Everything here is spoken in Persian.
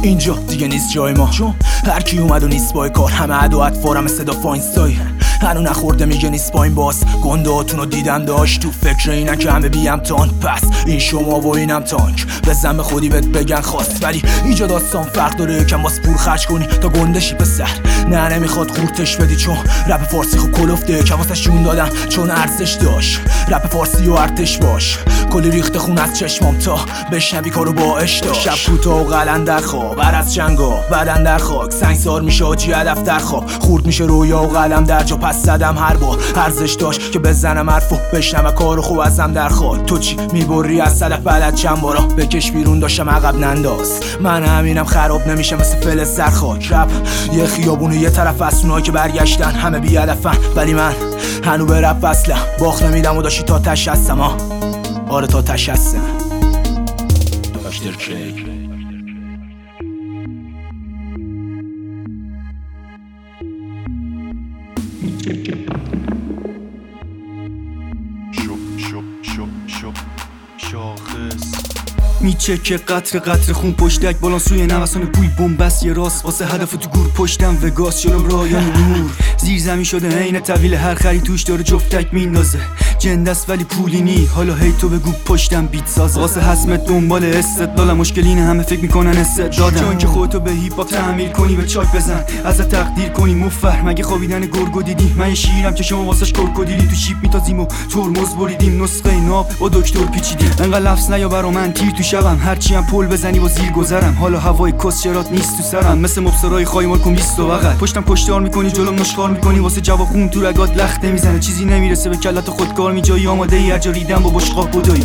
اینجا دیگه نیست جای ما، چون هر کی اومد و نیست بای کار. همه عدو اطوارم صدا فاینستای هنو نخورده میگه نیست با این باس. گندهاتونو دیدم داشت تو فکر اینن که همه بیم تان. پس این شما و اینم تانک بزن به خودی بهت بگن خواست. ولی اینجا داستان فرق داره، یکم باز پول خرج کنی تا گندشی پسر. نه نمیخواد خورتش بدی چون رپ فارسی خب کلفته. یکم واسش جون دادم چون ارزش داشت. رپ فارسی و ارتش باش کلی ریخته خون از چشمام تا بشنوی کارو با اشتاق. شب کوتاه و قلن در خواب بر از جنگا بدن در خاک. سنگسار میشه آجی هدف در خواب. خورد میشه رویا و قلم در جا. پس زدم هر بار ارزش داشت که بزنم حرفو بشنم کارو خوب ازم در خاک. تو چی میبری از صدف بلد چند بارا بکش بیرون داشتم عقب ننداز. من همینم خراب نمیشه مثل فلز در خاک. رپ یه خیابون یه طرف از اونایی که برگشتن همه بی هدفن. ولی من هنو به رپ وصلم باخت نمیدم و داشتی تا تش هستم. آره تا تش هستم داشتر کی میچکه قطر قطر خون پشتک بالانسوی نوسان بوی بومبست. یه راست واسه هدف تو گور پشتم وگاس شدم رایان نور. زیر زمین شده عین طویل هر خری توش داره جفتک میندازه. جندست ولی پولی نی حالا هی تو بگو پشتم بیت سازه. واسه حسمت دنبال استدلالم مشکل اینه همه فکر میکنن استعدادم. چون که خودتو به هیپ هاپ تعمیل کنی به چاک بزن ازت تقدیر کنی مفر. مگه خوابیدن گرگو دیدی؟ من شیرم که شما واسش کرکدیلی. تو شیپ میتازیم و ترمز بریدیم نسخه ناب با دکتر پیچیدیم. انقدر لفظ نیا برا من تیر تو شبم هرچی هم پل بزنی و زیر گذرم. حالا هوای کسچرات نیست تو سرم مثل مبصرای خایمال کن 20 و بغل. پشتم کشتار میکنی جلوم نشخار میکنی واسه جواب خون تو رگات لخت نمیزنه. چیزی نمیرسه به کلت خودکار میجایی آماده ای هر جا ریدم با بشقاب بدوی.